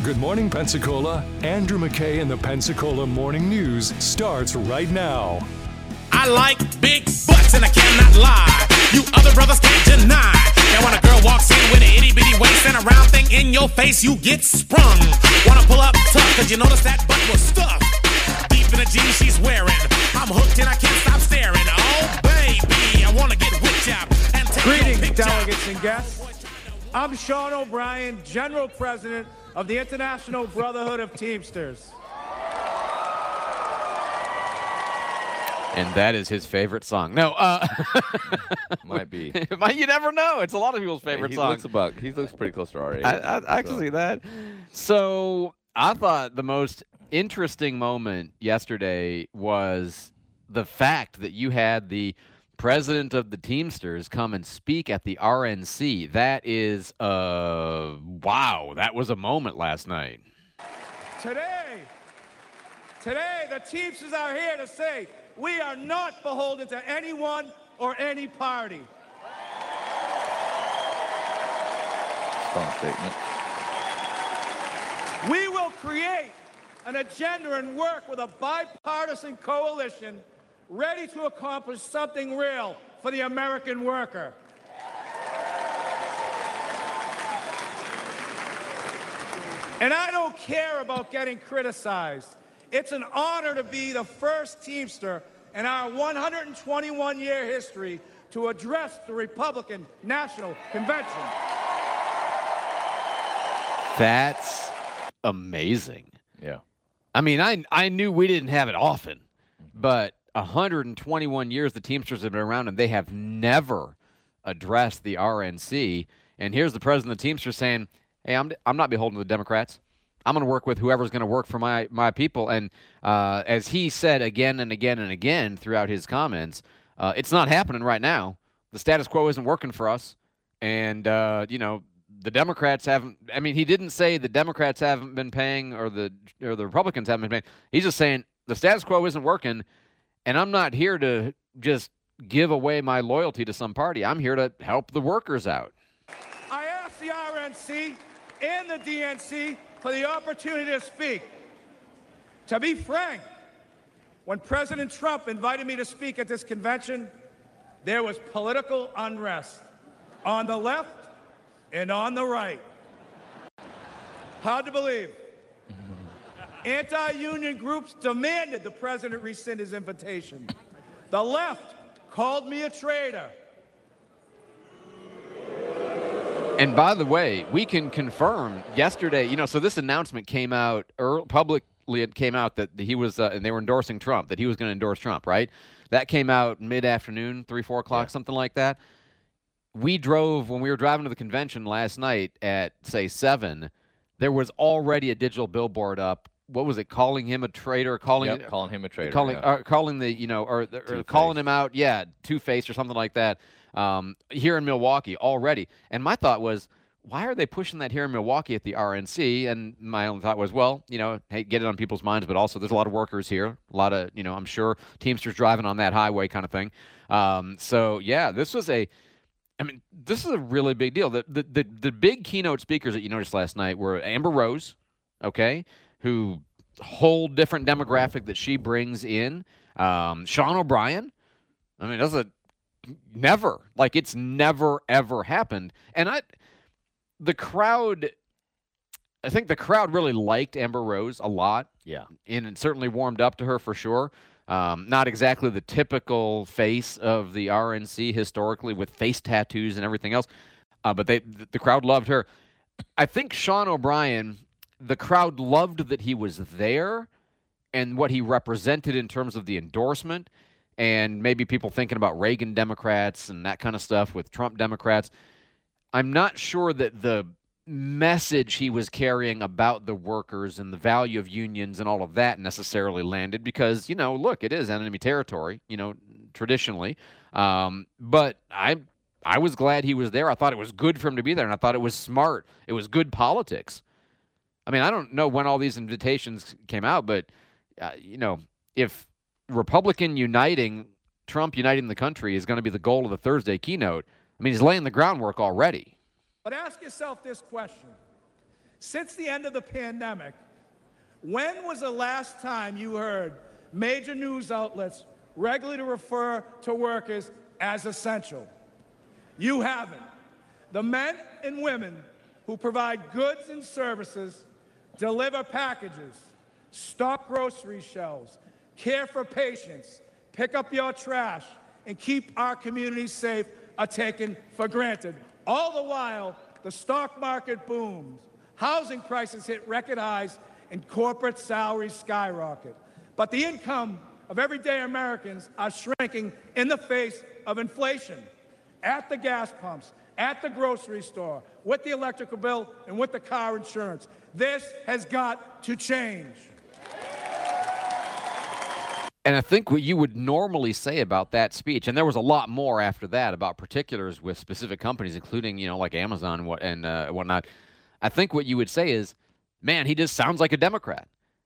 Good Morning Pensacola, Andrew McKay and the Pensacola Morning News starts right now. I like big butts and I cannot lie. You other brothers can't deny. Now when a girl walks in with an itty bitty waist and a round thing in your face, you get sprung. Wanna pull up tough, cause you notice that butt was stuffed deep in the jeans she's wearing. I'm hooked and I can't stop staring. Oh baby, I wanna get whipped out and take Greetings, delegates and guests. I'm Sean O'Brien, General President of the International Brotherhood of Teamsters. And that is his favorite song. No, might be. You never know. It's a lot of people's favorite song. He looks pretty close to our age. I can see that. So I thought the most interesting moment yesterday was the fact that you had the president of the Teamsters come and speak at the RNC. That is, wow, that was a moment last night. Today, the Teamsters are here to say we are not beholden to anyone or any party. Strong statement. We will create an agenda and work with a bipartisan coalition ready to accomplish something real for the American worker. And I don't care about getting criticized. It's an honor to be the first Teamster in our 121-year history to address the Republican National Convention. That's amazing. Yeah. I mean, I knew we didn't have it often, but 121 years the Teamsters have been around, and they have never addressed the RNC. And here's the president of the Teamsters saying, hey, I'm not beholden to the Democrats. I'm going to work with whoever's going to work for my people. And as he said again and again and again throughout his comments, it's not happening right now. The status quo isn't working for us. And, the Democrats haven't – I mean, he didn't say the Democrats haven't been paying or the Republicans haven't been paying. He's just saying the status quo isn't working, and I'm not here to just give away my loyalty to some party. I'm here to help the workers out. I asked the RNC and the DNC for the opportunity to speak. To be frank, when President Trump invited me to speak at this convention, there was political unrest on the left and on the right. Hard to believe. Anti-union groups demanded the president rescind his invitation. The left called me a traitor. And by the way, we can confirm yesterday, so this announcement came out publicly. It came out that he was, and they were endorsing Trump, that he was going to endorse Trump, right? That came out mid-afternoon, 3, 4 o'clock, something like that. We drove, when we were driving to the convention last night at, say, 7, there was already a digital billboard up. What was it? Calling him a traitor? Calling him a traitor. Calling the, calling him out. Yeah, two-faced or something like that. Here in Milwaukee already. And my thought was, why are they pushing that here in Milwaukee at the RNC? And my own thought was, well, hey, get it on people's minds, but also there's a lot of workers here, a lot of, I'm sure Teamsters driving on that highway kind of thing. So yeah, this is a really big deal. The big keynote speakers that you noticed last night were Amber Rose, okay, who whole different demographic that she brings in. Sean O'Brien. I mean, it's never, ever happened. And I think the crowd really liked Amber Rose a lot. Yeah. And it certainly warmed up to her for sure. Not exactly the typical face of the RNC historically with face tattoos and everything else. But the crowd loved her. I think Sean O'Brien, the crowd loved that he was there and what he represented in terms of the endorsement. And maybe people thinking about Reagan Democrats and that kind of stuff with Trump Democrats. I'm not sure that the message he was carrying about the workers and the value of unions and all of that necessarily landed because, look, it is enemy territory, traditionally. But I was glad he was there. I thought it was good for him to be there, and I thought it was smart. It was good politics. I mean, I don't know when all these invitations came out, but, if Republican uniting, Trump uniting the country is going to be the goal of the Thursday keynote, I mean, he's laying the groundwork already. But ask yourself this question. Since the end of the pandemic, when was the last time you heard major news outlets regularly refer to workers as essential? You haven't. The men and women who provide goods and services, deliver packages, stock grocery shelves, care for patients, pick up your trash, and keep our communities safe are taken for granted. All the while, the stock market booms, housing prices hit record highs, and corporate salaries skyrocket. But the income of everyday Americans are shrinking in the face of inflation. At the gas pumps, at the grocery store, with the electrical bill, and with the car insurance. This has got to change. And I think what you would normally say about that speech, and there was a lot more after that about particulars with specific companies, including, like Amazon and whatnot. I think what you would say is, man, he just sounds like a Democrat.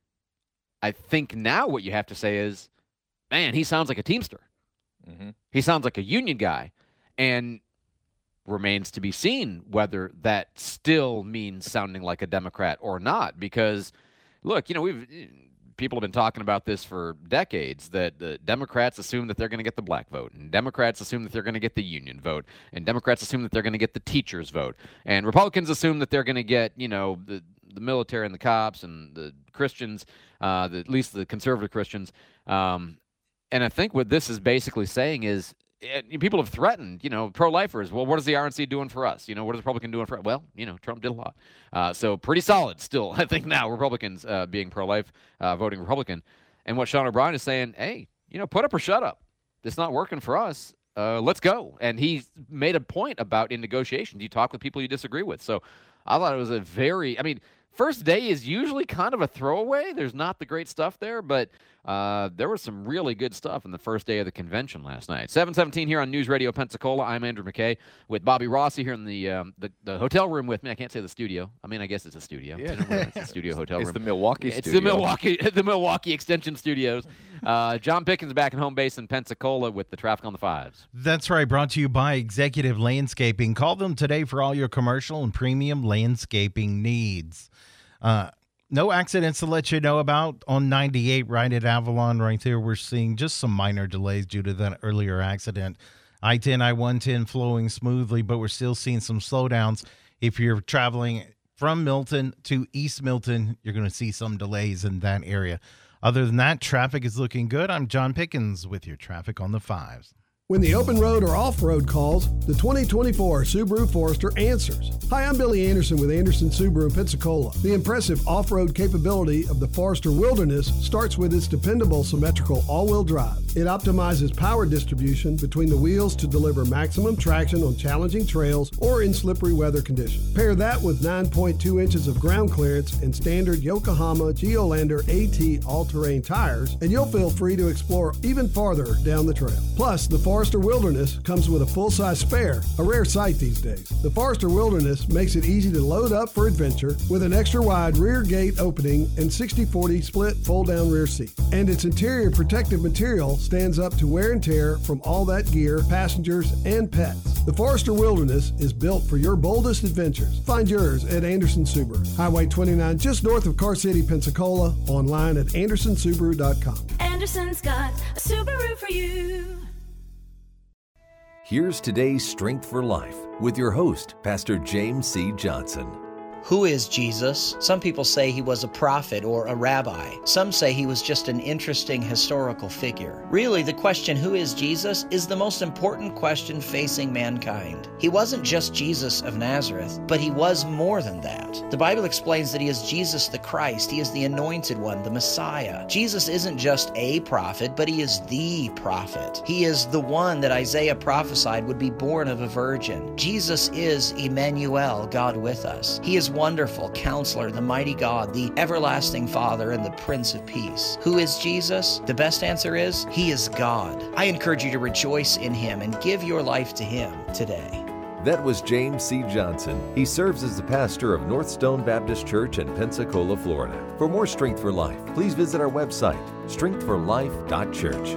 I think now what you have to say is, man, he sounds like a Teamster. Mm-hmm. He sounds like a union guy. And remains to be seen whether that still means sounding like a Democrat or not. Because, look, people have been talking about this for decades, that the Democrats assume that they're going to get the black vote, and Democrats assume that they're going to get the union vote, and Democrats assume that they're going to get the teachers vote, and Republicans assume that they're going to get, the military and the cops and the Christians, at least the conservative Christians. And I think what this is basically saying is, people have threatened, pro-lifers. Well, what is the RNC doing for us? What is the Republican doing for us? Well, Trump did a lot. So pretty solid still, I think now, Republicans being pro-life, voting Republican. And what Sean O'Brien is saying, hey, put up or shut up. It's not working for us. Let's go. And he made a point about in negotiations, you talk with people you disagree with. So I thought it was first day is usually kind of a throwaway. There's not the great stuff there, but there was some really good stuff in the first day of the convention last night. 7:17 here on News Radio Pensacola. I'm Andrew McKay with Bobby Rossi here in the hotel room with me. I can't say the studio. I guess it's a studio. Yeah. It's a studio hotel room. It's the Milwaukee studio. It's the Milwaukee Extension Studios. John Pickens back in home base in Pensacola with the traffic on the fives. That's right. Brought to you by Executive Landscaping. Call them today for all your commercial and premium landscaping needs. No accidents to let you know about on 98 right at Avalon. Right there, we're seeing just some minor delays due to that earlier accident. I-10, I-110 flowing smoothly, but we're still seeing some slowdowns. If you're traveling from Milton to East Milton, you're going to see some delays in that area. Other than that, traffic is looking good. I'm John Pickens with your traffic on the fives. When the open road or off-road calls, the 2024 Subaru Forester answers. Hi, I'm Billy Anderson with Anderson Subaru in Pensacola. The impressive off-road capability of the Forester Wilderness starts with its dependable symmetrical all-wheel drive. It optimizes power distribution between the wheels to deliver maximum traction on challenging trails or in slippery weather conditions. Pair that with 9.2 inches of ground clearance and standard Yokohama Geolandar AT all-terrain tires, and you'll feel free to explore even farther down the trail. Plus, the Forester Wilderness comes with a full-size spare, a rare sight these days. The Forester Wilderness makes it easy to load up for adventure with an extra-wide rear gate opening and 60/40 split fold-down rear seat. And its interior protective material stands up to wear and tear from all that gear, passengers, and pets. The Forester Wilderness is built for your boldest adventures. Find yours at Anderson Subaru, Highway 29, just north of Car City, Pensacola, online at andersonsubaru.com. Anderson's got a Subaru for you. Here's today's Strength for Life with your host, Pastor James C. Johnson. Who is Jesus? Some people say he was a prophet or a rabbi. Some say he was just an interesting historical figure. Really, the question, who is Jesus, is the most important question facing mankind. He wasn't just Jesus of Nazareth, but he was more than that. The Bible explains that he is Jesus the Christ. He is the anointed one, the Messiah. Jesus isn't just a prophet, but he is the prophet. He is the one that Isaiah prophesied would be born of a virgin. Jesus is Emmanuel, God with us. He is Wonderful Counselor, the mighty God, the everlasting Father, and the Prince of Peace. Who is Jesus? The best answer is, he is God. I encourage you to rejoice in him and give your life to him today. That was James C. Johnson. He serves as the pastor of Northstone Baptist Church in Pensacola, Florida. For more Strength for Life, please visit our website, strengthforlife.church.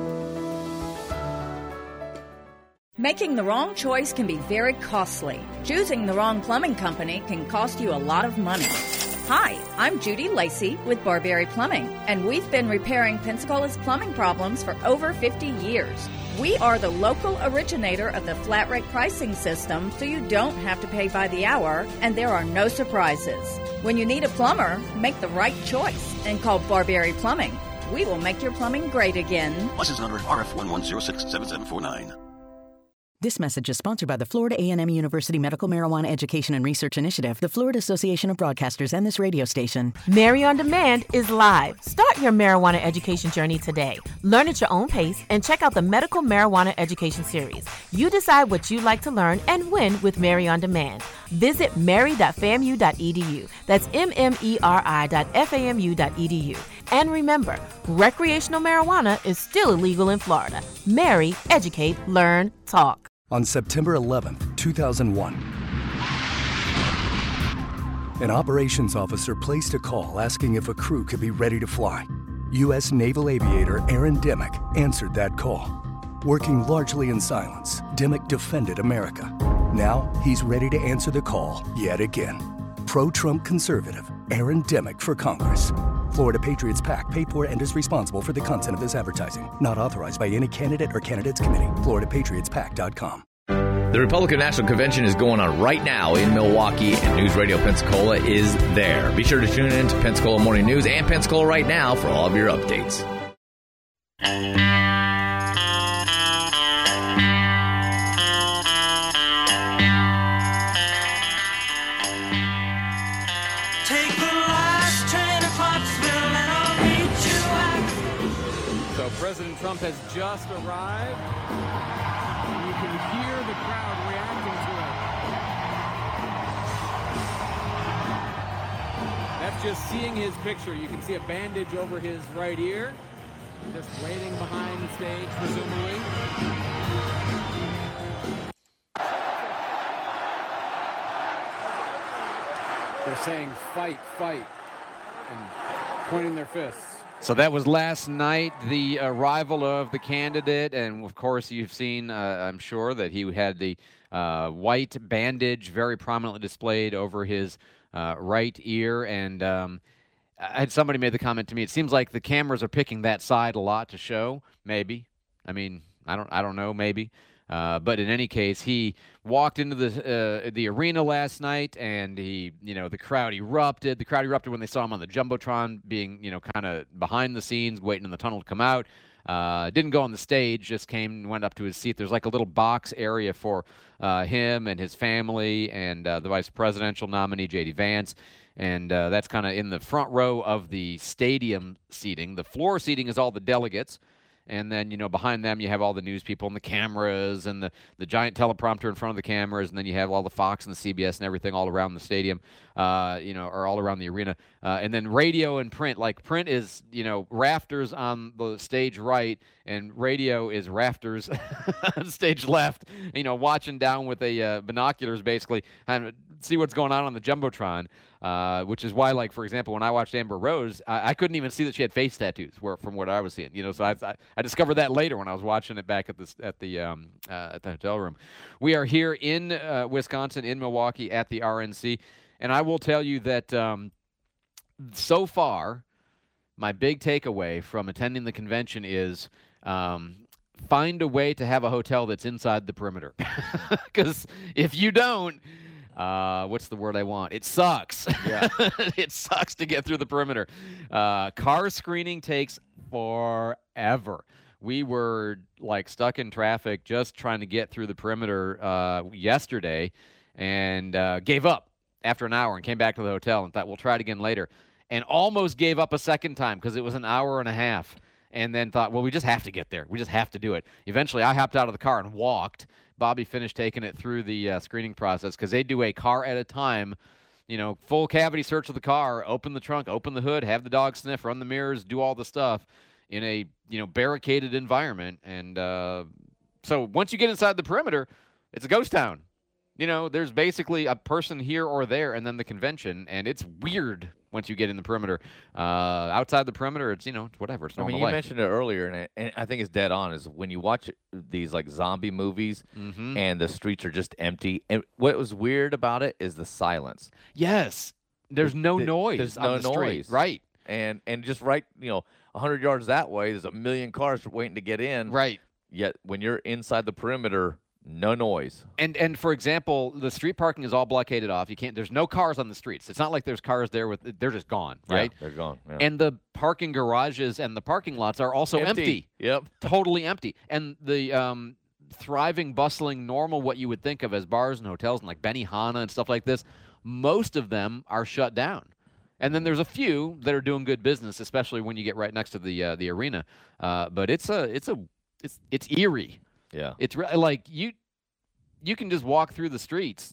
Making the wrong choice can be very costly. Choosing the wrong plumbing company can cost you a lot of money. Hi, I'm Judy Lacey with Barberry Plumbing, and we've been repairing Pensacola's plumbing problems for over 50 years. We are the local originator of the flat rate pricing system, so you don't have to pay by the hour, and there are no surprises. When you need a plumber, make the right choice and call Barberry Plumbing. We will make your plumbing great again. License number RF11067749. This message is sponsored by the Florida A&M University Medical Marijuana Education and Research Initiative, the Florida Association of Broadcasters, and this radio station. Mary on Demand is live. Start your marijuana education journey today. Learn at your own pace and check out the Medical Marijuana Education Series. You decide what you'd like to learn and when with Mary on Demand. Visit mary.famu.edu. That's mmeri.famu.edu. And remember, recreational marijuana is still illegal in Florida. Mary, educate, learn, talk. On September 11th, 2001, an operations officer placed a call asking if a crew could be ready to fly. U.S. Naval aviator Aaron Dimmock answered that call. Working largely in silence, Dimmock defended America. Now he's ready to answer the call yet again. Pro-Trump conservative Aaron Dimmock for Congress. Florida Patriots PAC paid for and is responsible for the content of this advertising. Not authorized by any candidate or candidates committee. FloridaPatriotsPAC.com. The Republican National Convention is going on right now in Milwaukee, and News Radio Pensacola is there. Be sure to tune in to Pensacola Morning News and Pensacola Right Now for all of your updates. President Trump has just arrived. You can hear the crowd reacting to it. That's just seeing his picture. You can see a bandage over his right ear. Just waiting behind the stage, presumably. They're saying fight, fight, and pointing their fists. So that was last night, the arrival of the candidate. And, of course, you've seen, I'm sure, that he had the white bandage very prominently displayed over his right ear. And I had somebody made the comment to me, it seems like the cameras are picking that side a lot to show, maybe. I mean, I don't know, maybe. But in any case, he walked into the arena last night, and the crowd erupted. The crowd erupted when they saw him on the Jumbotron, being, kind of behind the scenes, waiting in the tunnel to come out. Didn't go on the stage, just went up to his seat. There's like a little box area for him and his family and the vice presidential nominee, J.D. Vance. And that's kind of in the front row of the stadium seating. The floor seating is all the delegates. And then, behind them you have all the news people and the cameras and the giant teleprompter in front of the cameras. And then you have all the Fox and the CBS and everything all around the stadium, or all around the arena. And then radio and print. Like, print is, rafters on the stage right, and radio is rafters on stage left, watching down with a binoculars, basically, and see what's going on the Jumbotron. Which is why, like, for example, when I watched Amber Rose, I couldn't even see that she had face tattoos from what I was seeing. So I discovered that later when I was watching it back at the hotel room. We are here in Wisconsin, in Milwaukee, at the RNC, and I will tell you that so far, my big takeaway from attending the convention is find a way to have a hotel that's inside the perimeter, because if you don't. What's the word I want? It sucks. Yeah. It sucks to get through the perimeter. Car screening takes forever. We were stuck in traffic just trying to get through the perimeter yesterday, and gave up after an hour and came back to the hotel and thought we'll try it again later, and almost gave up a second time because it was an hour and a half, and then thought, well, we just have to get there. We just have to do it. Eventually, I hopped out of the car and walked. Bobby finished taking it through the screening process because they do a car at a time, full cavity search of the car, open the trunk, open the hood, have the dog sniff, run the mirrors, do all the stuff in a, barricaded environment. And so once you get inside the perimeter, it's a ghost town. There's basically a person here or there and then the convention, and it's weird once you get in the perimeter. Outside the perimeter, it's, whatever. It's normal you life. mentioned it earlier, and I think it's dead on, is when you watch these, zombie movies and the streets are just empty. And what was weird about it is the silence. Yes. There's no noise There's on no the street. noise. Right. And just right, 100 yards that way, there's a million cars waiting to get in. Right. Yet when you're inside the perimeter, no noise. And for example, the street parking is all blockaded off. There's no cars on the streets. It's not like there's cars there they're just gone, right? Yeah, they're gone. Yeah. And the parking garages and the parking lots are also empty. Yep. Totally empty. And the thriving, bustling, normal, what you would think of as bars and hotels and like Benihana and stuff like this, most of them are shut down. And then there's a few that are doing good business, especially when you get right next to the arena. But it's eerie. Yeah. It's like you can just walk through the streets.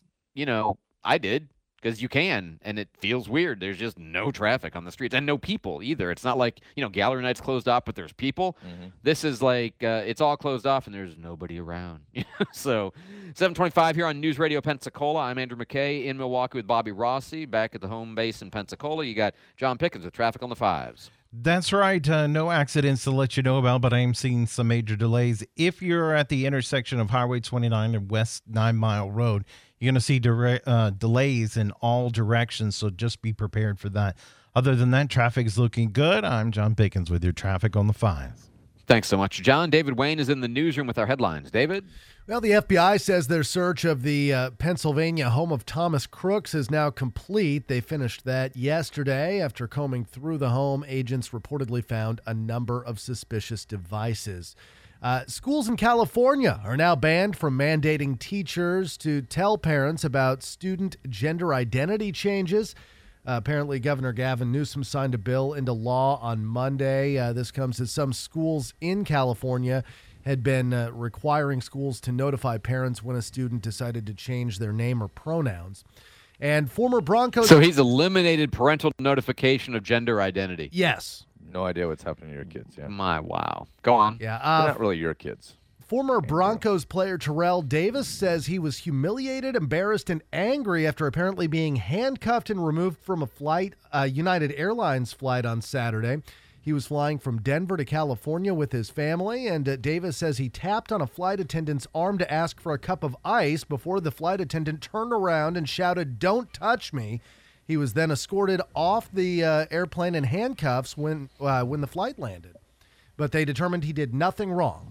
I did because you can, and it feels weird. There's just no traffic on the streets and no people either. It's not like, gallery night's closed off, but there's people. Mm-hmm. This is like it's all closed off and there's nobody around. So 7:25 here on News Radio Pensacola. I'm Andrew McKay in Milwaukee with Bobby Rossi back at the home base in Pensacola. You got John Pickens with traffic on the 5s. That's right. No accidents to let you know about, but I am seeing some major delays. If you're at the intersection of Highway 29 and West 9 Mile Road, you're going to see delays in all directions, so just be prepared for that. Other than that, traffic is looking good. I'm John Pickens with your traffic on the 5s. Thanks so much, John. David Wayne is in the newsroom with our headlines. David? Well, the FBI says their search of the Pennsylvania home of Thomas Crooks is now complete. They finished that yesterday. After combing through the home, agents reportedly found a number of suspicious devices. Schools in California are now banned from mandating teachers to tell parents about student gender identity changes. Apparently, Governor Gavin Newsom signed a bill into law on Monday. This comes as some schools in California had been requiring schools to notify parents when a student decided to change their name or pronouns. And former Broncos... So he's eliminated parental notification of gender identity. Yes. No idea what's happening to your kids. Yeah. Wow. Go on. Yeah. They're not really your kids. Former Broncos player Terrell Davis says he was humiliated, embarrassed, and angry after apparently being handcuffed and removed from a United Airlines flight on Saturday. He was flying from Denver to California with his family, and Davis says he tapped on a flight attendant's arm to ask for a cup of ice before the flight attendant turned around and shouted, "Don't touch me." He was then escorted off the airplane in handcuffs when the flight landed. But they determined he did nothing wrong.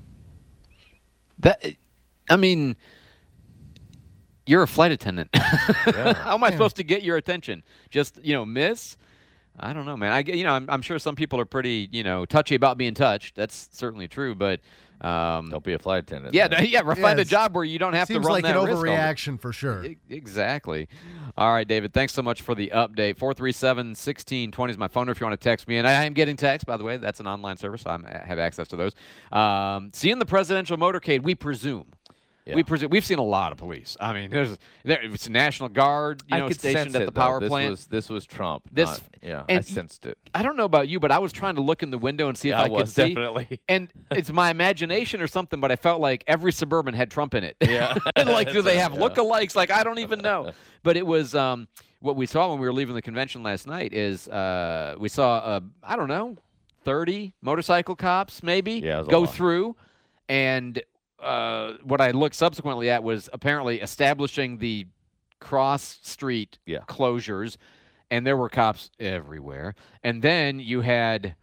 You're a flight attendant. How am I supposed to get your attention? Just, miss? I don't know, man. I'm sure some people are pretty, touchy about being touched. That's certainly true, but don't be a flight attendant. Find a job where you don't have to run like that risk. Seems like an overreaction for sure. Exactly. All right, David, thanks so much for the update. 437-1620 is my phone number if you want to text me. And I am getting texts, by the way. That's an online service, so I have access to those. Seeing the presidential motorcade, we presume. Yeah. We've seen a lot of police. I mean, it's National Guard, stationed at the power plant. This was Trump. I sensed it. I don't know about you, but I was trying to look in the window and see if I could see. Definitely. And it's my imagination or something, but I felt like every Suburban had Trump in it. Yeah. And do they have lookalikes? I don't even know. But it was what we saw when we were leaving the convention last night is we saw 30 motorcycle cops maybe go through, and what I looked subsequently at was apparently establishing the cross street closures, and there were cops everywhere. And then you had,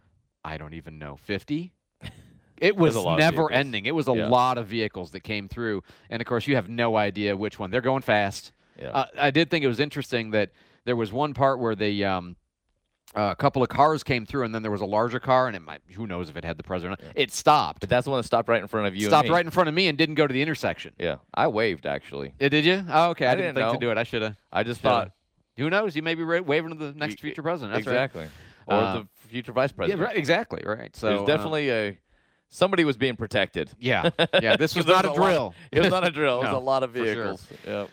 50? It was never ending. It was a lot of vehicles that came through. And, of course, you have no idea which one. They're going fast. Yeah. I did think it was interesting that there was one part where they a couple of cars came through, and then there was a larger car, and who knows if it had the president. It stopped. But that's the one that stopped right in front of you. Stopped right in front of me and didn't go to the intersection. Yeah. I waved, actually. Did you? Oh, okay. I didn't think know. to do it. I should have. I just thought. Who knows? You may be waving to the next future president. That's exactly. Right. Or the future vice president. Yeah, right, exactly. Right. So there's definitely somebody was being protected. Yeah. Yeah. This was not a drill. It was not a drill. It was No, a lot of for sure. vehicles. Yep.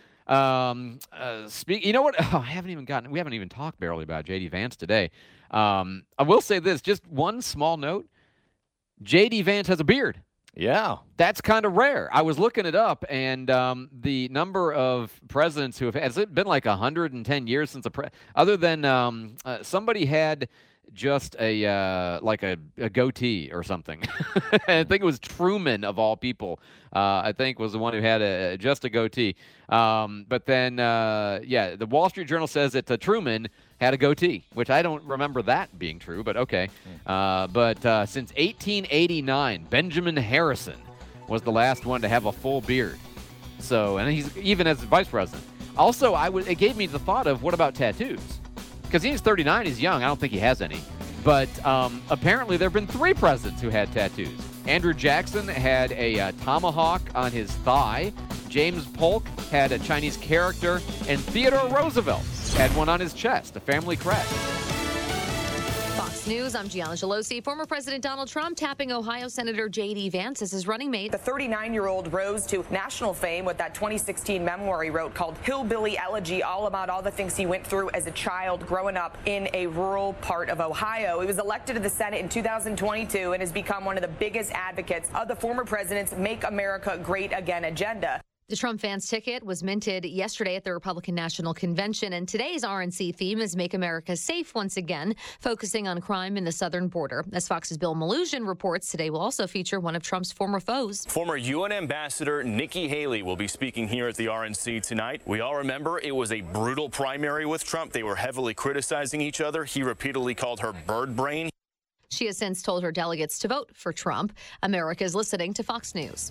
You know what? Oh, we haven't even talked barely about J.D. Vance today. I will say this, just one small note. J.D. Vance has a beard. Yeah. That's kind of rare. I was looking it up, and the number of presidents who have, has it been like 110 years since other than somebody had just a goatee or something. I think it was Truman of all people. I think was the one who had just a goatee. But then the Wall Street Journal says that Truman had a goatee, which I don't remember that being true, but okay. But since 1889, Benjamin Harrison was the last one to have a full beard. So, and he's even as vice president. Also, it gave me the thought of, what about tattoos? Because he's 39, he's young. I don't think he has any. But apparently there have been 3 presidents who had tattoos. Andrew Jackson had a tomahawk on his thigh. James Polk had a Chinese character. And Theodore Roosevelt had one on his chest, a family crest. Fox News, I'm Gianna Gelosi. Former President Donald Trump tapping Ohio Senator J.D. Vance as his running mate. The 39-year-old rose to national fame with that 2016 memoir he wrote called Hillbilly Elegy, all about all the things he went through as a child growing up in a rural part of Ohio. He was elected to the Senate in 2022 and has become one of the biggest advocates of the former president's Make America Great Again agenda. The Trump-Vance ticket was minted yesterday at the Republican National Convention, and today's RNC theme is Make America Safe once again, focusing on crime in the southern border. As Fox's Bill Malugin reports, today will also feature one of Trump's former foes. Former UN Ambassador Nikki Haley will be speaking here at the RNC tonight. We all remember it was a brutal primary with Trump. They were heavily criticizing each other. He repeatedly called her bird brain. She has since told her delegates to vote for Trump. America is listening to Fox News.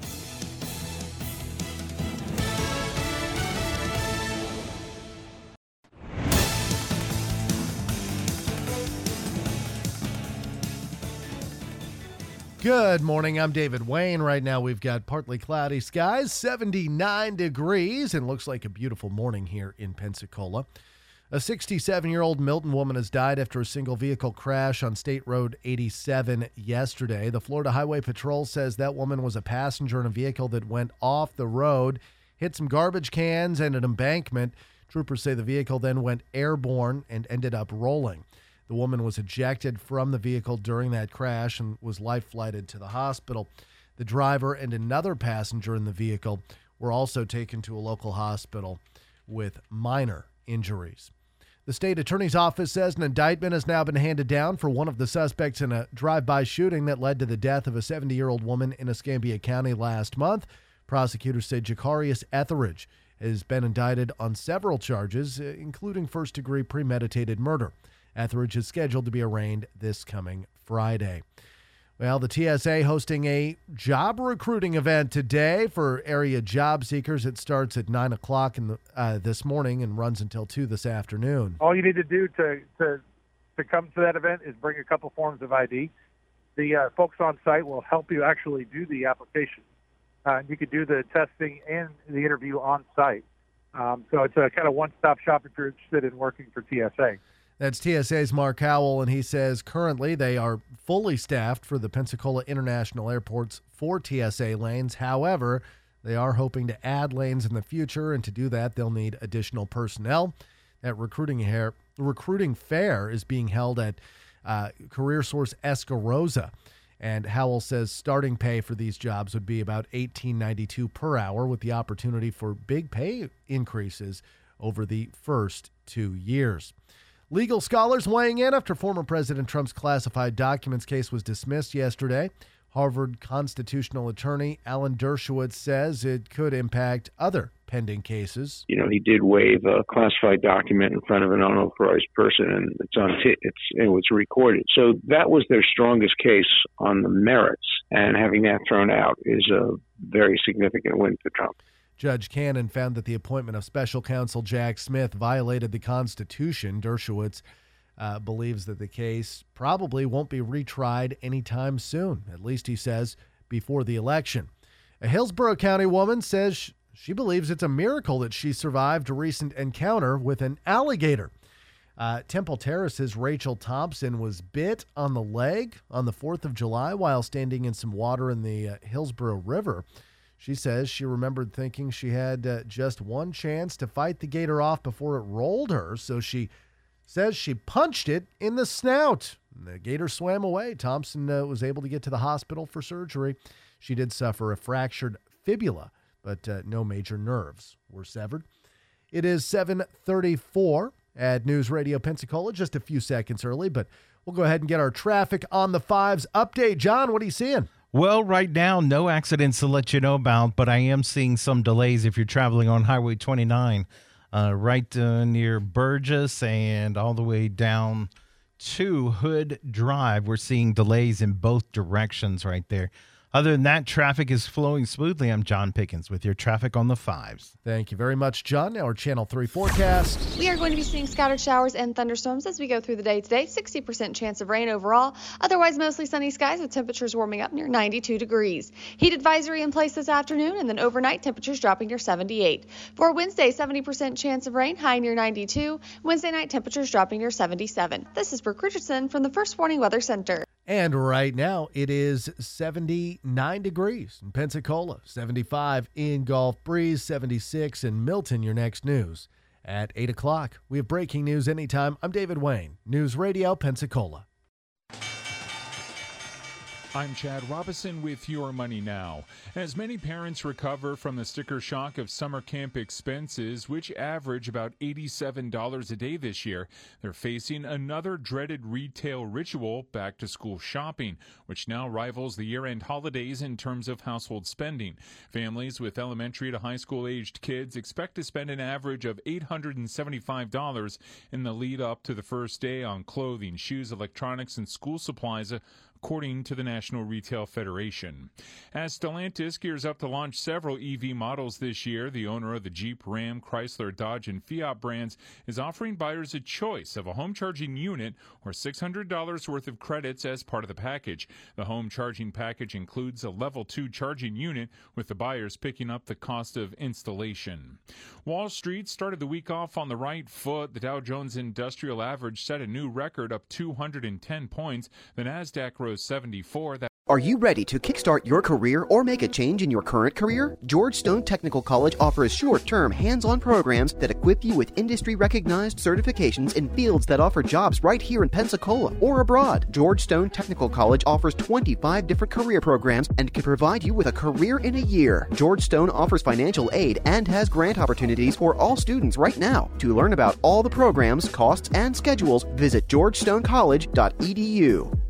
Good morning. I'm David Wayne. Right now we've got partly cloudy skies, 79 degrees, and looks like a beautiful morning here in Pensacola. A 67-year-old Milton woman has died after a single vehicle crash on State Road 87 yesterday. The Florida Highway Patrol says that woman was a passenger in a vehicle that went off the road, hit some garbage cans and an embankment. Troopers say the vehicle then went airborne and ended up rolling. The woman was ejected from the vehicle during that crash and was life-flighted to the hospital. The driver and another passenger in the vehicle were also taken to a local hospital with minor injuries. The state attorney's office says an indictment has now been handed down for one of the suspects in a drive-by shooting that led to the death of a 70-year-old woman in Escambia County last month. Prosecutors say Jacarius Etheridge has been indicted on several charges, including first-degree premeditated murder. Etheridge is scheduled to be arraigned this coming Friday. Well, the TSA hosting a job recruiting event today for area job seekers. It starts at 9 o'clock this morning and runs until 2 this afternoon. All you need to do to come to that event is bring a couple forms of ID. The folks on site will help you actually do the application. You could do the testing and the interview on site. So it's a kind of one-stop shop if you're interested in working for TSA. That's TSA's Mark Howell, and he says currently they are fully staffed for the Pensacola International Airport's 4 TSA lanes. However, they are hoping to add lanes in the future, and to do that, they'll need additional personnel. That recruiting fair is being held at CareerSource Escarosa, and Howell says starting pay for these jobs would be about $18.92 per hour, with the opportunity for big pay increases over the first 2 years. Legal scholars weighing in after former President Trump's classified documents case was dismissed yesterday. Harvard constitutional attorney Alan Dershowitz says it could impact other pending cases. You know, he did waive a classified document in front of an unauthorized person, and it was recorded. So that was their strongest case on the merits, and having that thrown out is a very significant win for Trump. Judge Cannon found that the appointment of special counsel Jack Smith violated the Constitution. Dershowitz believes that the case probably won't be retried anytime soon, at least he says, before the election. A Hillsborough County woman says she believes it's a miracle that she survived a recent encounter with an alligator. Temple Terrace's Rachel Thompson was bit on the leg on the 4th of July while standing in some water in the Hillsborough River. She says she remembered thinking she had just one chance to fight the gator off before it rolled her, so she says she punched it in the snout. The gator swam away. Thompson was able to get to the hospital for surgery. She did suffer a fractured fibula, but no major nerves were severed. It is 7:34 at News Radio Pensacola, just a few seconds early, but we'll go ahead and get our traffic on the 5s update. John, what are you seeing? Well, right now, no accidents to let you know about, but I am seeing some delays if you're traveling on Highway 29 right near Burgess and all the way down to Hood Drive. We're seeing delays in both directions right there. Other than that, traffic is flowing smoothly. I'm John Pickens with your traffic on the 5s. Thank you very much, John. Now our Channel 3 forecast. We are going to be seeing scattered showers and thunderstorms as we go through the day today. 60% chance of rain overall. Otherwise, mostly sunny skies with temperatures warming up near 92 degrees. Heat advisory in place this afternoon, and then overnight temperatures dropping near 78. For Wednesday, 70% chance of rain, high near 92. Wednesday night temperatures dropping near 77. This is Brooke Richardson from the First Warning Weather Center. And right now it is 79 degrees in Pensacola, 75 in Gulf Breeze, 76 in Milton. Your next news at 8 o'clock. We have breaking news anytime. I'm David Wayne, News Radio Pensacola. I'm Chad Robison with Your Money Now. As many parents recover from the sticker shock of summer camp expenses, which average about $87 a day this year, they're facing another dreaded retail ritual, back-to-school shopping, which now rivals the year-end holidays in terms of household spending. Families with elementary to high school-aged kids expect to spend an average of $875 in the lead-up to the first day on clothing, shoes, electronics, and school supplies, according to the National Retail Federation. As Stellantis gears up to launch several EV models this year, the owner of the Jeep, Ram, Chrysler, Dodge, and Fiat brands is offering buyers a choice of a home charging unit or $600 worth of credits as part of the package. The home charging package includes a level 2 charging unit, with the buyers picking up the cost of installation. Wall Street started the week off on the right foot. The Dow Jones Industrial Average set a new record, up 210 points. The Nasdaq rose 74. Are you ready to kickstart your career or make a change in your current career? George Stone Technical College offers short-term, hands-on programs that equip you with industry-recognized certifications in fields that offer jobs right here in Pensacola or abroad. George Stone Technical College offers 25 different career programs and can provide you with a career in a year. George Stone offers financial aid and has grant opportunities for all students right now. To learn about all the programs, costs, and schedules, visit georgestoncollege.edu.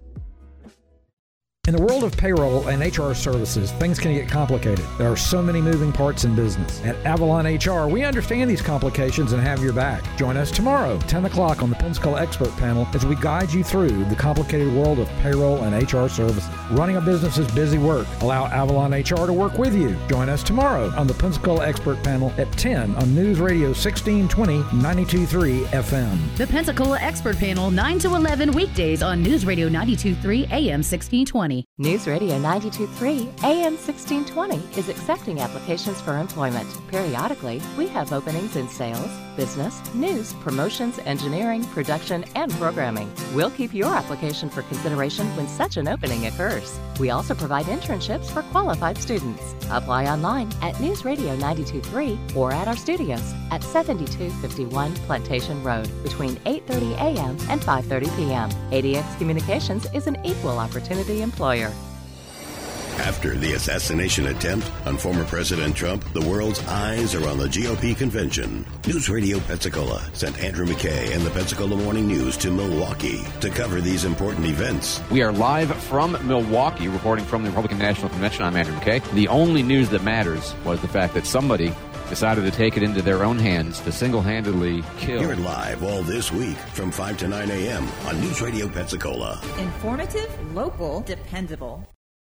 In the world of payroll and HR services, things can get complicated. There are so many moving parts in business. At Avalon HR, we understand these complications and have your back. Join us tomorrow, 10 o'clock on the Pensacola Expert Panel as we guide you through the complicated world of payroll and HR services. Running a business is busy work. Allow Avalon HR to work with you. Join us tomorrow on the Pensacola Expert Panel at 10 on News Radio 1620 92.3 FM. The Pensacola Expert Panel, 9 to 11 weekdays on News Radio 92.3 AM 1620. News Radio 92.3 AM 1620 is accepting applications for employment. Periodically, we have openings in sales, business, news, promotions, engineering, production, and programming. We'll keep your application for consideration when such an opening occurs. We also provide internships for qualified students. Apply online at News Radio 92.3 or at our studios at 7251 Plantation Road between 8:30 a.m. and 5:30 p.m. ADX Communications is an equal opportunity employer. After the assassination attempt on former President Trump, the world's eyes are on the GOP convention. News Radio Pensacola sent Andrew McKay and the Pensacola Morning News to Milwaukee to cover these important events. We are live from Milwaukee, reporting from the Republican National Convention. I'm Andrew McKay. The only news that matters was the fact that somebody decided to take it into their own hands to single-handedly kill. Hear it live all this week from 5 to 9 a.m. on News Radio Pensacola. Informative, local, dependable.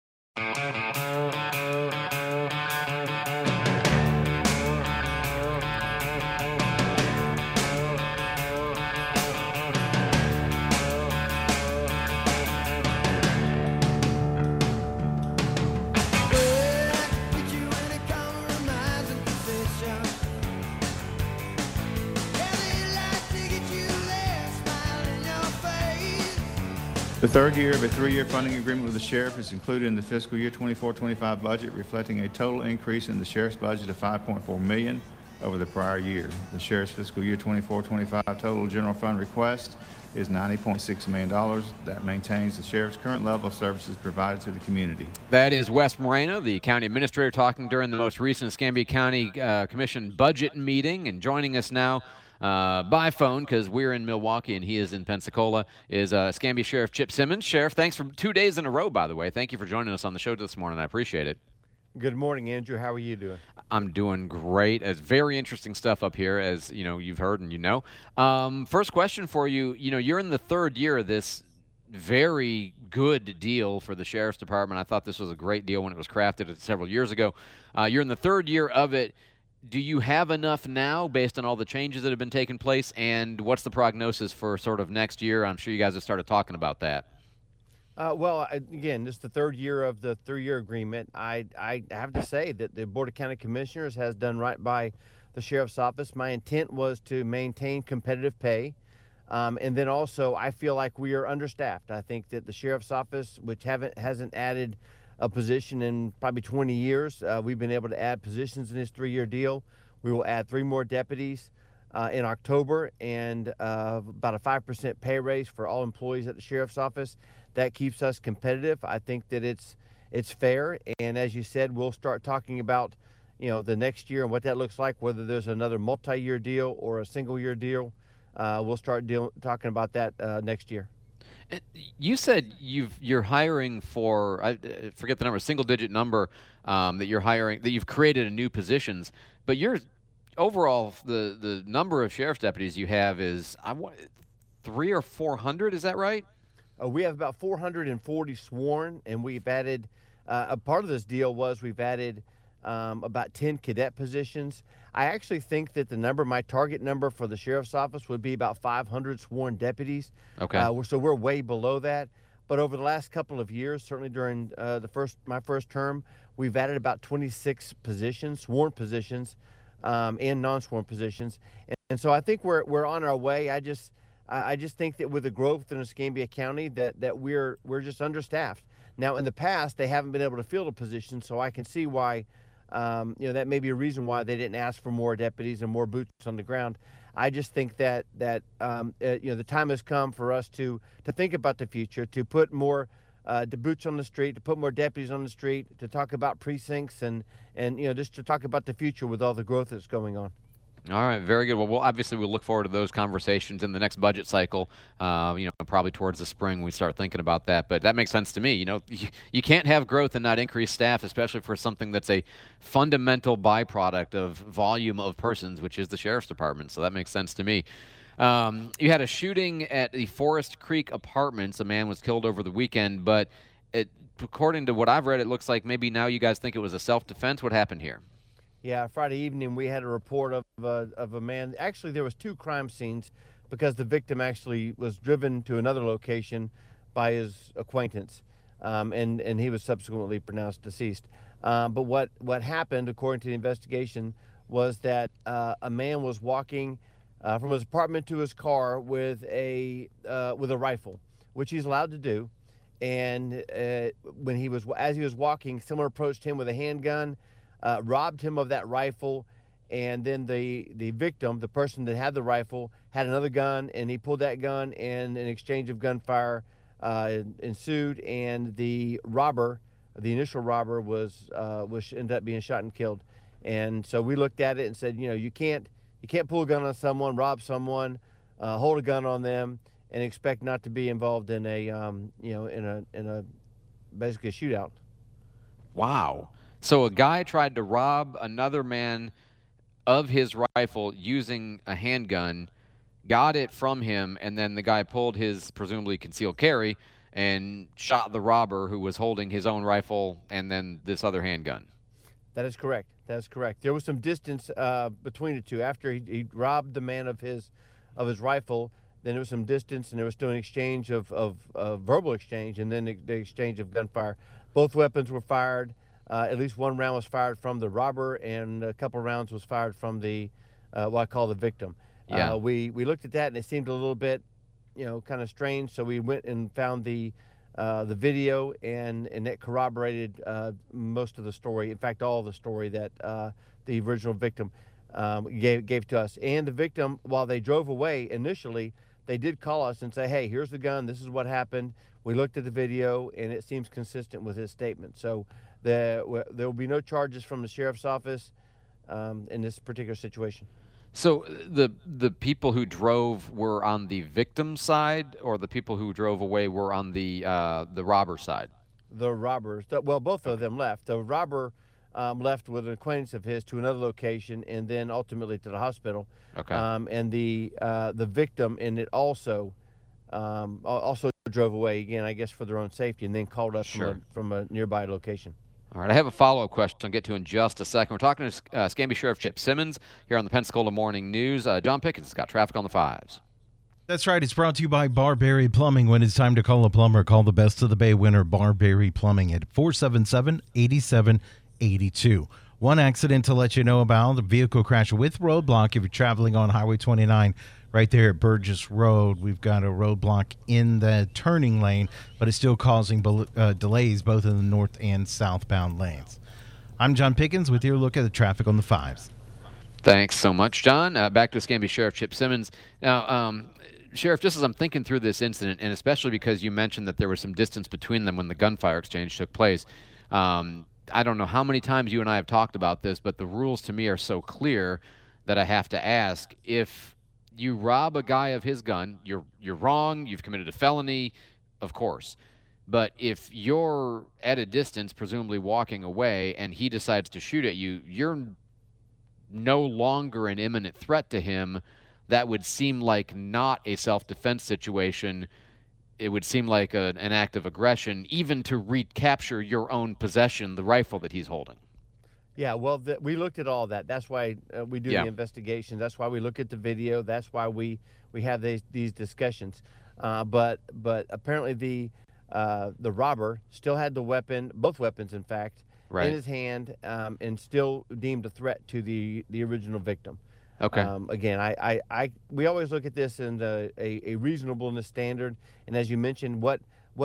The third year of a 3-year funding agreement with the sheriff is included in the fiscal year 24-25 budget, reflecting a total increase in the sheriff's budget of $5.4 million over the prior year. The sheriff's fiscal year 24-25 total general fund request is $90.6 million. That maintains the sheriff's current level of services provided to the community. That is Wes Moreno, the county administrator, talking during the most recent Escambia County Commission budget meeting. And joining us now by phone, because we're in Milwaukee and he is in Pensacola, is Escambia Sheriff Chip Simmons. Sheriff, thanks for 2 days in a row, by the way. Thank you for joining us on the show this morning. I appreciate it. Good morning, Andrew. How are you doing? I'm doing great. It's very interesting stuff up here, as you know, you've heard and you know. First question for you. You know, you're in the third year of this very good deal for the Sheriff's Department. I thought this was a great deal when it was crafted several years ago. You're in the third year of it. Do you have enough now based on all the changes that have been taking place? And what's the prognosis for sort of next year? I'm sure you guys have started talking about that. Again, this is the third year of the 3-year agreement. I have to say that the Board of County Commissioners has done right by the Sheriff's Office. My intent was to maintain competitive pay. And then also, I feel like we are understaffed. I think that the Sheriff's Office, which hasn't added a position in probably 20 years, we've been able to add positions in this 3-year deal. We will add 3 more deputies in October and about a 5% pay raise for all employees at the Sheriff's Office. That keeps us competitive. I think that it's fair. And as you said, we'll start talking about, you know, the next year and what that looks like, whether there's another multi-year deal or a single-year deal. We'll start talking about that next year. You said you're hiring for, I forget the number, single-digit number that you're hiring, that you've created new positions, but you're overall the number of sheriff's deputies you have is 300 or 400. Is that right? We have about 440 sworn, and we've added. A part of this deal was we've added about 10 cadet positions. I actually think that my target number for the Sheriff's Office would be about 500 sworn deputies. Okay. So we're way below that. But over the last couple of years, certainly during my first term, we've added about 26 positions, sworn positions, and non-sworn positions. And so I think we're on our way. I just think that with the growth in Escambia County, that we're just understaffed. Now, in the past, they haven't been able to fill the position, so I can see why. That may be a reason why they didn't ask for more deputies and more boots on the ground. I just think that the time has come for us to think about the future, to put more the boots on the street, to put more deputies on the street, to talk about precincts and just to talk about the future with all the growth that's going on. All right, very good. Well, obviously we'll look forward to those conversations in the next budget cycle. Probably towards the spring we start thinking about that. But that makes sense to me. You know, you can't have growth and not increase staff, especially for something that's a fundamental byproduct of volume of persons, which is the Sheriff's Department. So that makes sense to me. You had a shooting at the Forest Creek Apartments. A man was killed over the weekend, but according to what I've read, it looks like maybe now you guys think it was a self-defense. What happened here? Yeah, Friday evening we had a report of a man. Actually, there was 2 crime scenes because the victim actually was driven to another location by his acquaintance, and he was subsequently pronounced deceased. But what happened, according to the investigation, was that a man was walking from his apartment to his car with a rifle, which he's allowed to do. And as he was walking, someone approached him with a handgun. Robbed him of that rifle, and then the victim, the person that had the rifle, had another gun, and he pulled that gun, and an exchange of gunfire ensued, and the initial robber was ended up being shot and killed. And so we looked at it and said, you can't pull a gun on someone, rob someone, hold a gun on them, and expect not to be involved in basically a shootout. Wow. So a guy tried to rob another man of his rifle using a handgun, got it from him, and then the guy pulled his presumably concealed carry and shot the robber who was holding his own rifle and then this other handgun. That is correct. There was some distance between the two. After he robbed the man of his rifle, then there was some distance, and there was still an exchange of verbal exchange, and then the exchange of gunfire. Both weapons were fired. At least one round was fired from the robber, and a couple rounds was fired from the what I call the victim. Yeah. We looked at that, and it seemed a little bit, kind of strange. So we went and found the video, and it corroborated most of the story. In fact, all of the story that the original victim gave to us. And the victim, while they drove away initially, they did call us and say, "Hey, here's the gun. This is what happened." We looked at the video, and it seems consistent with his statement. So there will be no charges from the Sheriff's Office in this particular situation. So the people who drove were on the victim's side, or the people who drove away were on the robber side? The robbers. Well, both of them left. The robber left with an acquaintance of his to another location and then ultimately to the hospital. Okay. And the victim in it also drove away again, I guess for their own safety, and then called us from a nearby location. All right, I have a follow-up question I'll get to in just a second. We're talking to Escambia Sheriff Chip Simmons here on the Pensacola Morning News. John Pickens has got traffic on the 5s. That's right. It's brought to you by Barberry Plumbing. When it's time to call a plumber, call the best of the Bay winner, Barberry Plumbing, at 477-8782. One accident to let you know about, a vehicle crash with roadblock if you're traveling on Highway 29 right there at Burgess Road. We've got a roadblock in the turning lane, but it's still causing delays both in the north and southbound lanes. I'm John Pickens with your look at the traffic on the 5s. Thanks so much, John. Back to Escambia Sheriff Chip Simmons. Now, Sheriff, just as I'm thinking through this incident, and especially because you mentioned that there was some distance between them when the gunfire exchange took place, I don't know how many times you and I have talked about this, but the rules to me are so clear that I have to ask, if you rob a guy of his gun, you're wrong, you've committed a felony, of course. But if you're at a distance, presumably walking away, and he decides to shoot at you, you're no longer an imminent threat to him. That would seem like not a self-defense situation. It would seem like an act of aggression, even to recapture your own possession, the rifle that he's holding. Yeah, well, we looked at all that. That's why we do the investigation. That's why we look at the video. That's why we have these discussions. But apparently the robber still had the weapon, both weapons, in fact, in his hand, and still deemed a threat to the original victim. Okay. Again, we always look at this in a reasonableness standard, and as you mentioned, what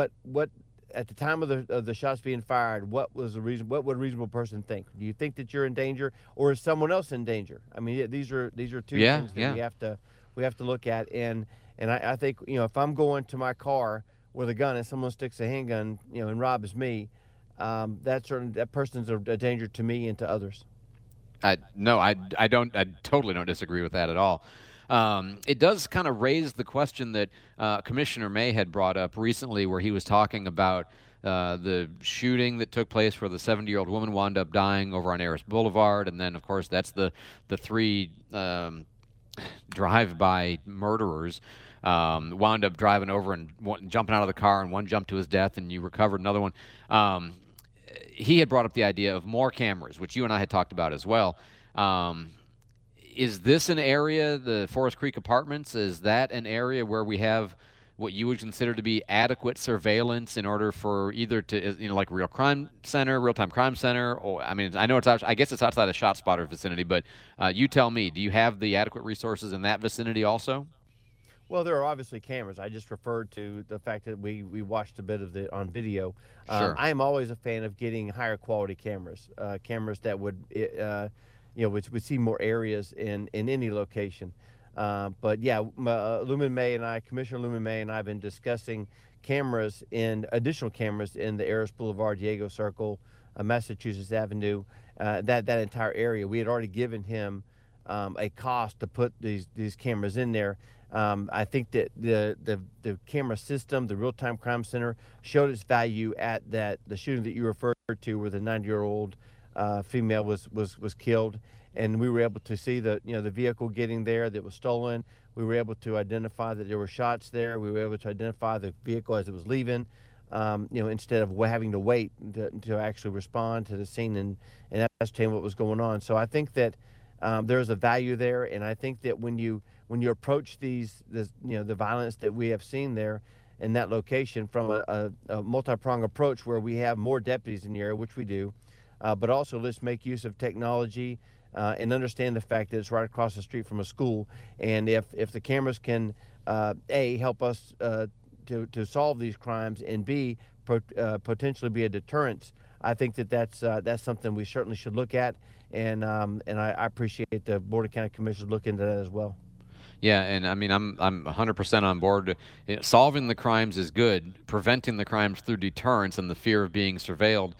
at the time of the shots being fired, what was the reason? What would a reasonable person think? Do you think that you're in danger, or is someone else in danger? I mean, these are two things that we have to look at, and I think, if I'm going to my car with a gun and someone sticks a handgun, and robs me, that person's a danger to me and to others. I totally don't disagree with that at all. It does kind of raise the question that Commissioner May had brought up recently, where he was talking about the shooting that took place where the 70-year-old woman wound up dying over on Aris Boulevard, and then, of course, that's the three drive-by murderers wound up driving over and jumping out of the car, and one jumped to his death, and you recovered another one. He had brought up the idea of more cameras, which you and I had talked about as well. Is this an area, the Forest Creek Apartments, is that an area where we have what you would consider to be adequate surveillance in order for either to, like real-time crime center, or, I mean, I know I guess it's outside the ShotSpotter vicinity, but you tell me, do you have the adequate resources in that vicinity also? Well, there are obviously cameras. I just referred to the fact that we watched a bit of it on video. Sure. I am always a fan of getting higher quality cameras, cameras that would, would see more areas in any location. But yeah, Commissioner Lumen May and I have been discussing additional cameras in the Aris Boulevard, Diego Circle, Massachusetts Avenue, that entire area. We had already given him a cost to put these cameras in there. I think that the camera system, the real-time crime center, showed its value at the shooting that you referred to, where the 90-year-old female was killed, and we were able to see the vehicle getting there that was stolen. We were able to identify that there were shots there. We were able to identify the vehicle as it was leaving, instead of having to wait to actually respond to the scene and ascertain what was going on. So I think that there's a value there, and I think that when you approach the violence that we have seen there in that location from a multi-pronged approach, where we have more deputies in the area, which we do, but also let's make use of technology and understand the fact that it's right across the street from a school. And if the cameras can, A, help us to solve these crimes, and B, potentially be a deterrent, I think that's something we certainly should look at. And I appreciate the Board of County Commissioners look into that as well. Yeah, and I mean, I'm 100% on board. Solving the crimes is good. Preventing the crimes through deterrence and the fear of being surveilled,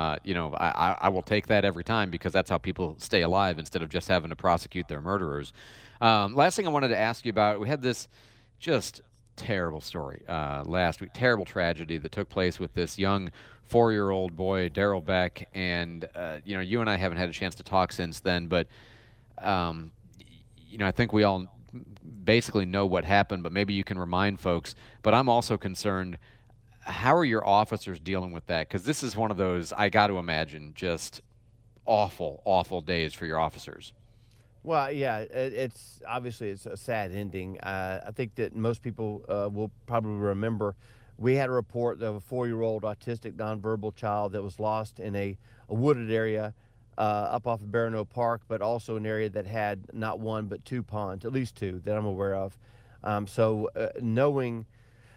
I will take that every time, because that's how people stay alive instead of just having to prosecute their murderers. Last thing I wanted to ask you about, we had this just terrible story last week. Terrible tragedy that took place with this young 4-year-old boy, Daryl Beck. And, you and I haven't had a chance to talk since then, but, I think we all basically know what happened, but maybe you can remind folks. But I'm also concerned, how are your officers dealing with that? Because this is one of those, I got to imagine, just awful, awful days for your officers. Well, yeah, it's obviously it's a sad ending. I think that most people will probably remember we had a report of a 4-year-old autistic nonverbal child that was lost in a wooded area up off of Barano Park, but also an area that had not one but 2 ponds, at least 2 that I'm aware of. So knowing,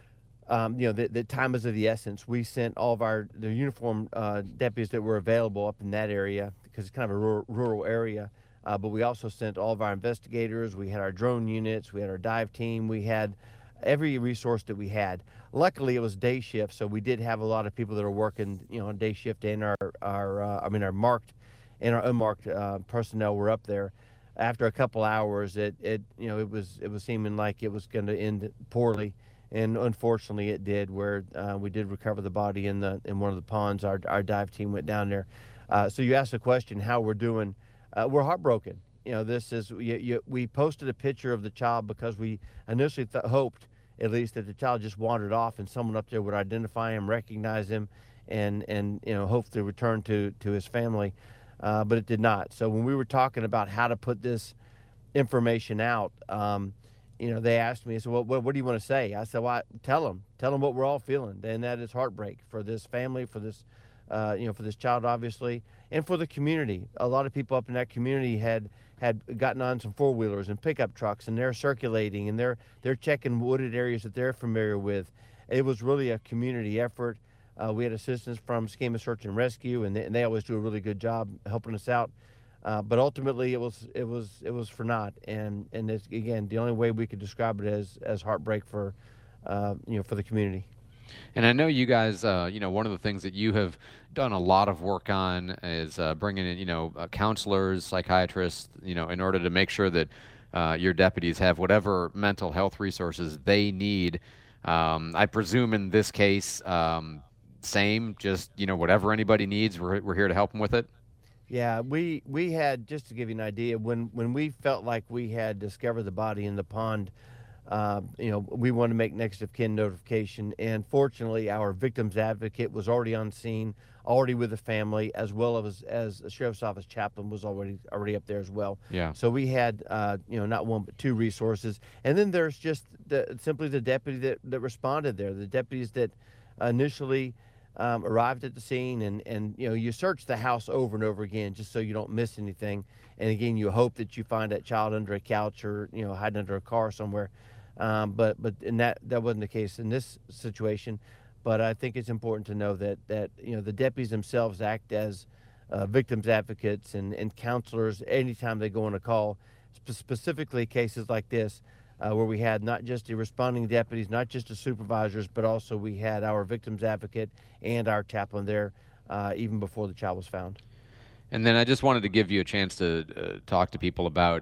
that time is of the essence, we sent all of the uniformed deputies that were available up in that area, because it's kind of a rural area. But we also sent all of our investigators. We had our drone units. We had our dive team. We had every resource that we had. Luckily, it was day shift, so we did have a lot of people that are working, on day shift, and our marked and our unmarked personnel were up there. After a couple hours, it was seeming like it was going to end poorly, and unfortunately, it did. Where we did recover the body in one of the ponds. Our dive team went down there. So you asked the question, how we're doing. We're heartbroken. This is we posted a picture of the child because we initially hoped, at least, that the child just wandered off and someone up there would identify him, recognize him, and hopefully return to his family. But it did not. So when we were talking about how to put this information out, they asked me, I said, well, what do you want to say? I said, well, tell them what we're all feeling, and that is heartbreak for this family, for this for this child, obviously, and for the community. A lot of people up in that community had gotten on some 4-wheelers and pickup trucks, and they're circulating, and they're checking wooded areas that they're familiar with. It was really a community effort. We had assistance from Schema Search and Rescue, and they always do a really good job helping us out. But ultimately, it was for naught, and it's, again, the only way we could describe it as heartbreak for the community. And I know you guys, one of the things that you have done a lot of work on is bringing in, counselors, psychiatrists, in order to make sure that your deputies have whatever mental health resources they need. I presume in this case, same, just, whatever anybody needs, we're here to help them with it. Yeah, we had, just to give you an idea, when we felt like we had discovered the body in the pond, we wanted to make next of kin notification, and fortunately our victim's advocate was already on scene, already with the family, as well as the sheriff's office chaplain was already up there as well. Yeah. So we had not one but 2 resources, and then there's just simply the deputy that responded there, the deputies that initially arrived at the scene, and you search the house over and over again just so you don't miss anything, and again you hope that you find that child under a couch or hiding under a car somewhere. But that wasn't the case in this situation. But I think it's important to know that the deputies themselves act as victims advocates and counselors anytime they go on a call, specifically cases like this, where we had not just the responding deputies, not just the supervisors, but also we had our victims advocate and our chaplain there even before the child was found. And then I just wanted to give you a chance to talk to people about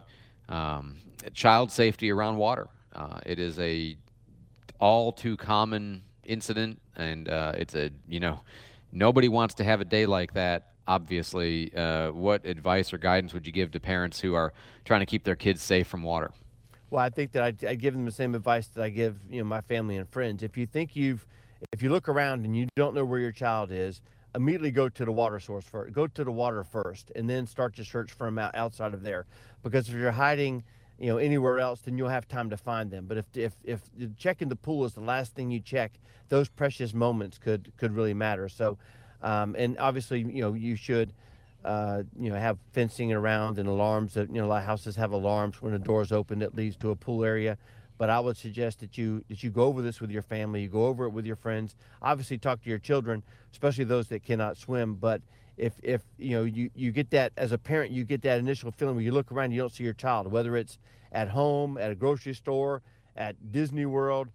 child safety around water. It is a all too common incident, and it's nobody wants to have a day like that. Obviously, what advice or guidance would you give to parents who are trying to keep their kids safe from water? Well, I think that I give them the same advice that I give my family and friends. If you look around and you don't know where your child is, immediately go to the water source first. Go to the water first, and then start your search from outside of there. Because if you're hiding, anywhere else, then you'll have time to find them. But if checking the pool is the last thing you check, those precious moments could really matter. So, and obviously, you should, have fencing around and alarms. That a lot of houses have alarms when the door's open that leads to a pool area. But I would suggest that you go over this with your family. You go over it with your friends. Obviously, talk to your children, especially those that cannot swim. But if you get that as a parent, you get that initial feeling when you look around, you don't see your child, whether it's at home, at a grocery store, at Disney World.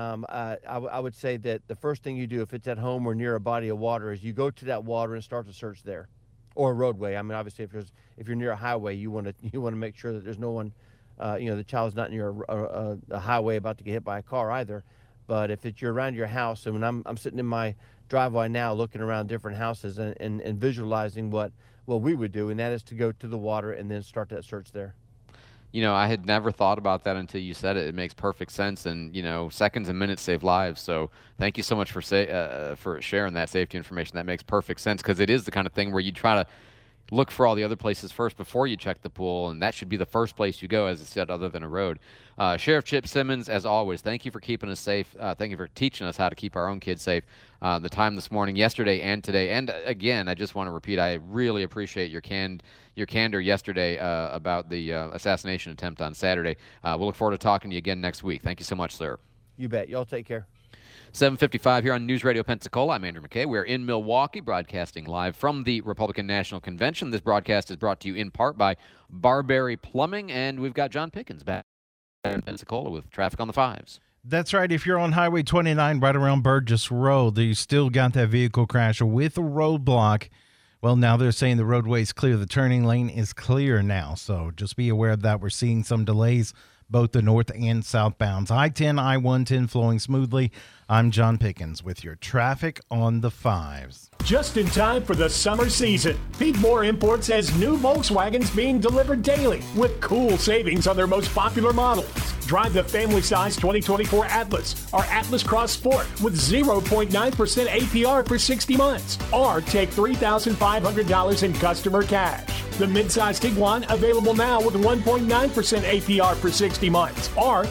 I would say that the first thing you do, if it's at home or near a body of water, is you go to that water and start to search there, or a roadway. I mean, obviously, if you're near a highway, you want to make sure that there's no one the child's not near a highway about to get hit by a car either. But if you're around your house, and when I'm sitting in my driveway now looking around different houses and visualizing what we would do, and that is to go to the water and then start that search there. I had never thought about that until you said it. It makes perfect sense, and seconds and minutes save lives. So thank you so much for sharing that safety information. That makes perfect sense, because it is the kind of thing where you try to look for all the other places first before you check the pool, and that should be the first place you go, as it said, other than a road. Sheriff Chip Simmons, as always, thank you for keeping us safe. Thank you for teaching us how to keep our own kids safe. The time this morning, yesterday, and today. And again, I just want to repeat, I really appreciate your candor yesterday about the assassination attempt on Saturday. We'll look forward to talking to you again next week. Thank you so much, sir. You bet. Y'all take care. 7:55 here on News Radio Pensacola. I'm Andrew McKay. We're in Milwaukee, broadcasting live from the Republican National Convention. This broadcast is brought to you in part by Barberry Plumbing, and we've got John Pickens back in Pensacola with traffic on the 5s. That's right. If you're on Highway 29 right around Burgess Road, you still got that vehicle crash with a roadblock. Well, now they're saying the roadway is clear. The turning lane is clear now, so just be aware of that. We're seeing some delays, both the north and southbounds. I-10, I-110 flowing smoothly. I'm John Pickens with your traffic on the 5s. Just in time for the summer season, Pete Moore Imports has new Volkswagens being delivered daily with cool savings on their most popular models. Drive the family-size 2024 Atlas or Atlas Cross Sport with 0.9% APR for 60 months, or take $3,500 in customer cash. The midsize Tiguan available now with 1.9% APR for 60 months, or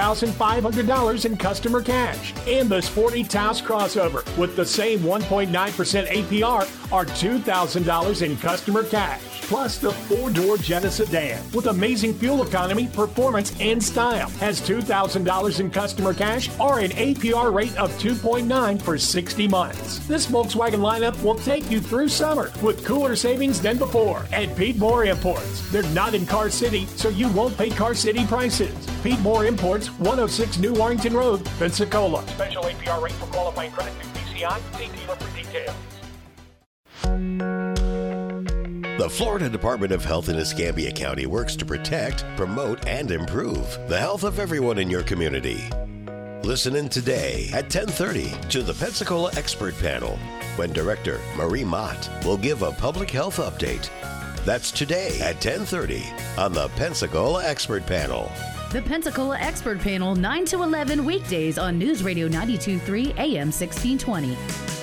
$2,500 in customer cash. And the sporty Taos crossover with the same 1.9% APR or $2,000 in customer cash. Plus the 4-door Jetta sedan with amazing fuel economy, performance, and style has $2,000 in customer cash or an APR rate of 2.9 for 60 months. This Volkswagen lineup will take you through summer with cooler savings than before at Pete Moore Imports. They're not in Car City, so you won't pay Car City prices. Pete Moore Imports, 106 New Warrington Road, Pensacola. Special APR rate for qualifying credit through PCI. See dealer for details. The Florida Department of Health in Escambia County works to protect, promote, and improve the health of everyone in your community. Listen in today at 10:30 to the Pensacola Expert Panel, when Director Marie Mott will give a public health update. That's today at 10:30 on the Pensacola Expert Panel. The Pensacola Expert Panel, 9 to 11 weekdays on News Radio 92.3 AM 1620.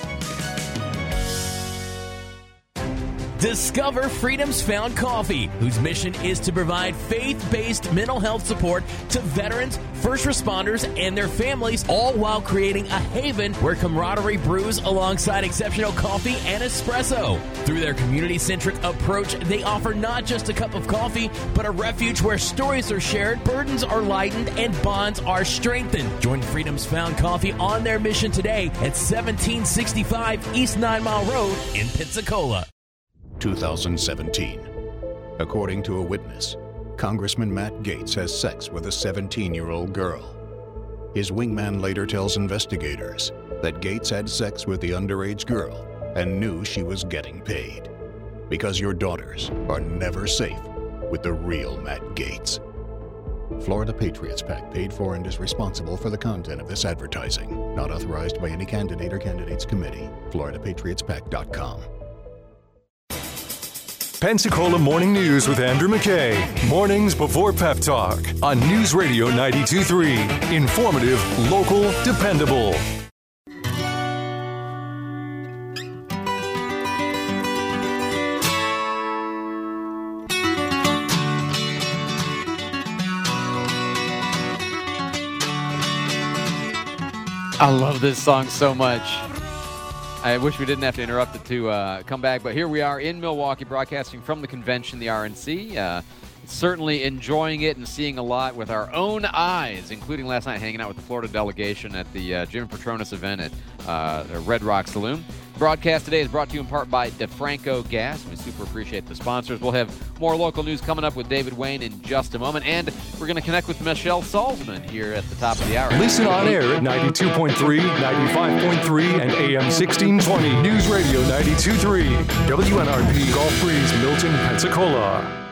Discover Freedom's Found Coffee, whose mission is to provide faith-based mental health support to veterans, first responders, and their families, all while creating a haven where camaraderie brews alongside exceptional coffee and espresso. Through their community-centric approach, they offer not just a cup of coffee, but a refuge where stories are shared, burdens are lightened, and bonds are strengthened. Join Freedom's Found Coffee on their mission today at 1765 East 9 Mile Road in Pensacola. 2017. According to a witness, Congressman Matt Gaetz has sex with a 17-year-old girl. His wingman later tells investigators that Gaetz had sex with the underage girl and knew she was getting paid. Because your daughters are never safe with the real Matt Gaetz. Florida Patriots PAC paid for and is responsible for the content of this advertising. Not authorized by any candidate or candidates committee. FloridaPatriotsPAC.com. Pensacola Morning News with Andrew McKay. Mornings before Pep Talk on News Radio 92.3. Informative, local, dependable. I love this song so much. I wish we didn't have to interrupt it to come back, but here we are in Milwaukee, broadcasting from the convention, the RNC. Certainly enjoying it and seeing a lot with our own eyes, including last night hanging out with the Florida delegation at the Jim Petronas event at the Red Rock Saloon. Broadcast today is brought to you in part by DeFranco Gas. We super appreciate the sponsors. We'll have more local news coming up with David Wayne in just a moment, and we're going to connect with Michelle Salzman here at the top of the hour. Listen on air at 92.3, 95.3, and AM 1620. News Radio 92.3. WNRP Gulf Breeze, Milton, Pensacola.